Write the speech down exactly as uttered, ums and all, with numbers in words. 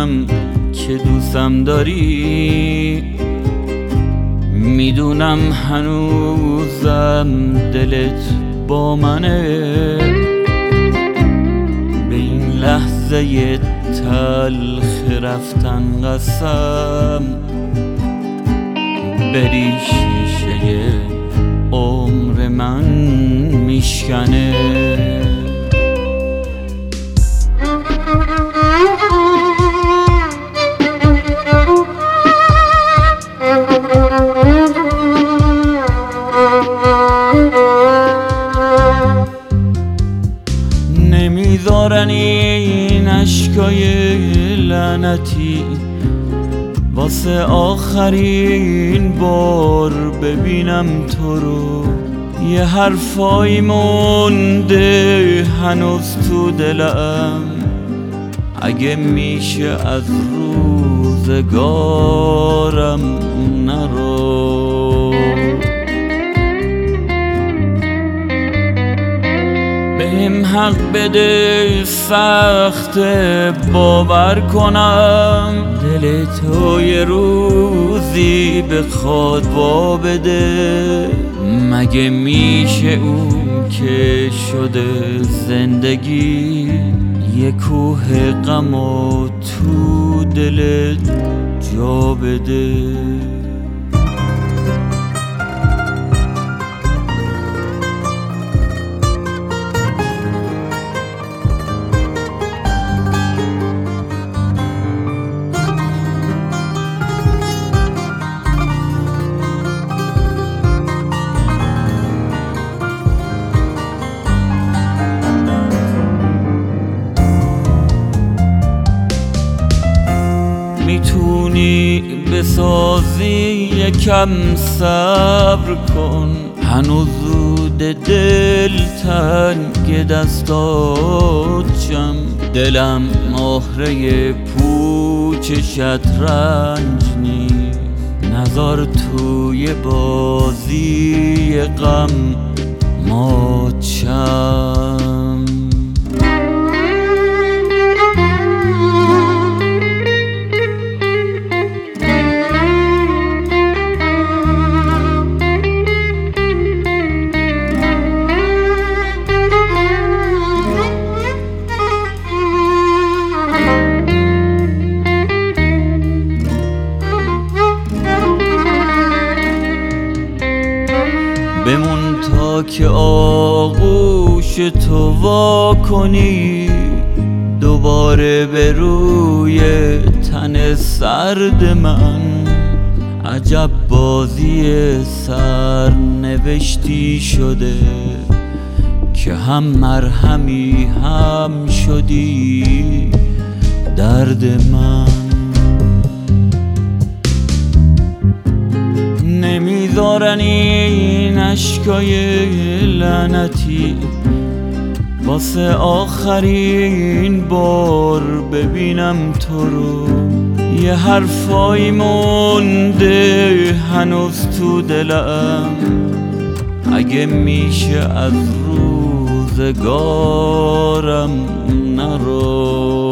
میدونم که دوستم داری، میدونم هنوزم دلت با منه. به این لحظه تلخ رفتن قسم، بری شیشه عمر من میشکنه. نمیذارن این اشکای لعنتی واسه آخرین بار ببینم تو رو. یه حرفایی مونده هنوز تو دلم، اگه میشه از روزگارم نرو. بهم حق بده، سخت باور کنم دل تو یه روزی بخواد وا بده. مگه میشه اون که شده زندگی یه کوه غم و تو دلت جا بده؟ میتونی بسازی یکم صبر کن، هنوز زود دل تنگ دستات شم. دلم مهره پوچ شطرنج نیست، نذار توی بازی غم مات شم. بمون تا که آغوش تو وا کنی، دوباره به روی تن سرد من. عجب بازی سرنوشتی شده که هم مرهمی هم شدی درد من. نمیذارن این اشکای لعنتی واسه آخرین بار ببینم تو رو. یه حرفایی مونده هنوز تو دلم، اگه میشه از روزگارم نرو.